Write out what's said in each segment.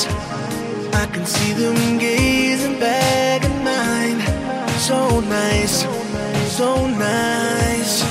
eyes, I can see them gazing back at mine. So nice, so nice.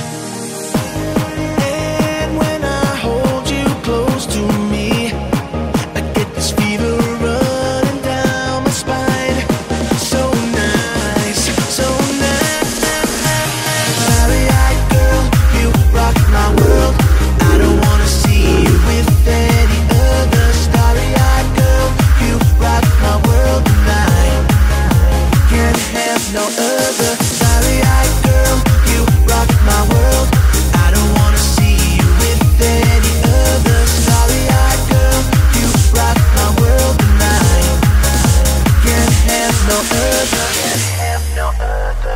And when I hold you close to me, I get this fever running down my spine. So nice, so nice. Starry-eyed girl, you rock my world. I don't wanna see you with any other. Starry-eyed girl, you rock my world tonight. Can't have no other. Starry-eyed girl, you rock my world. I don't wanna see you with any other. Starry-eyed girl, you rock my world tonight. Can't have no other. Can't have no other.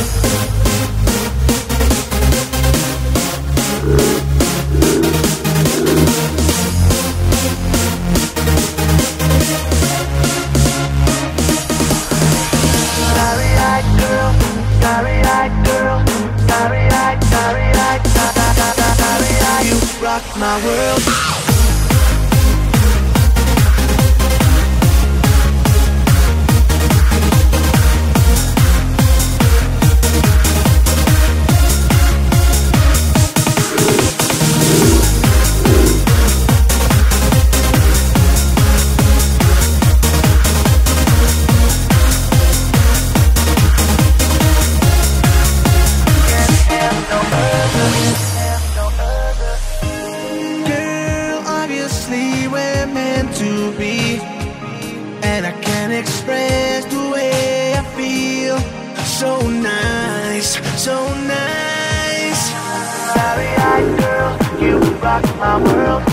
Starry-eyed girl, starry-eyed girl, starry-eyed, starry-eyed, starry-eyed. You rock my world. Girl, obviously we're meant to be, and I can't express the way I feel. So nice, so nice. Starry-eyed girl, you rock my world.